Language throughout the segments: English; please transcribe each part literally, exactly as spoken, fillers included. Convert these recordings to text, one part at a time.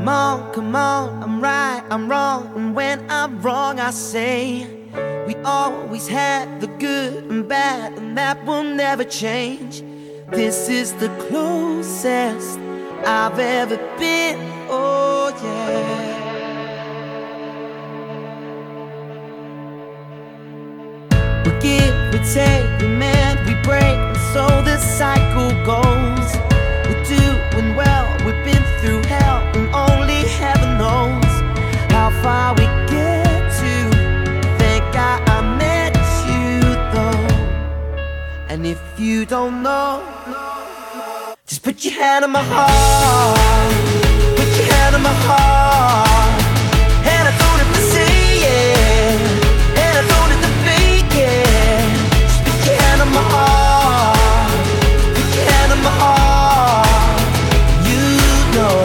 Come on, come on, I'm right, I'm wrong, and when I'm wrong I say we always had the good and bad, and that will never change. This is the closest I've ever been, oh yeah. We give, we take, we mend, we break, and so the cycle goes. We're doing well, we've been through hell, and only heaven knows how far we get to. Thank God I met you though. And if you don't know, just put your hand on my heart, put your hand on my heart, and I don't have to say it, and I don't have to fake it. Just put your hand on my heart, put your hand on my heart, you know.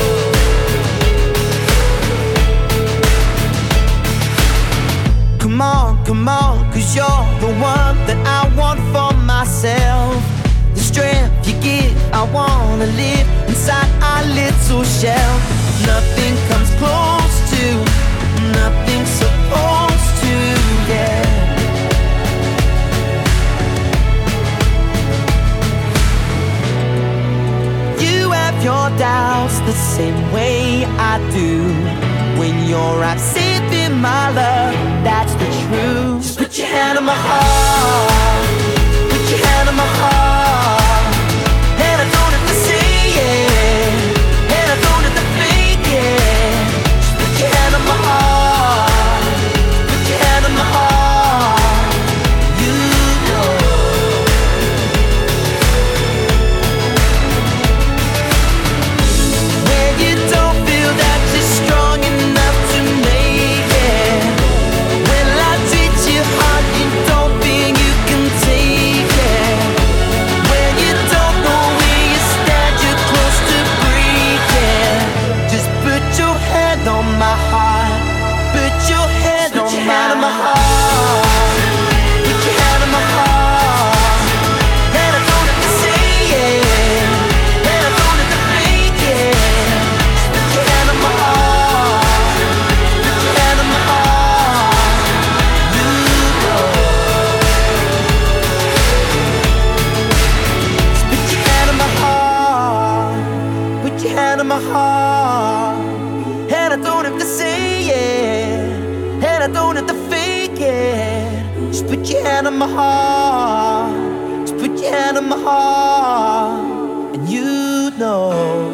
Come on, come on, cause you're the one that I want for myself. The strength you give, I wanna live inside our little shell. Nothing comes close to, nothing's supposed to, yeah. You have your doubts the same way I do. When you're out saving my love, that's the truth. Just put your hand on my heart, put your hand on my heart, and I don't have to say it, and I don't have to fake it. Just put your hand on my heart, put your hand on my heart, you know. When you don't feel that you're strong enough to make it, when life treats you hard, you don't think you can take it. When you don't know where you stand, you're close to breaking. Just put your hand on my heart, put your hand on my heart, put your hand on my heart, and I don't have to say it, and I don't have to fake it. Put your hand on my heart, put your hand on my heart, you know. Just put your hand on my heart, put your hand on my heart, and I don't have to say it, and I don't have to fake it. Just put your hand on my heart, just put your hand on my heart, and you know.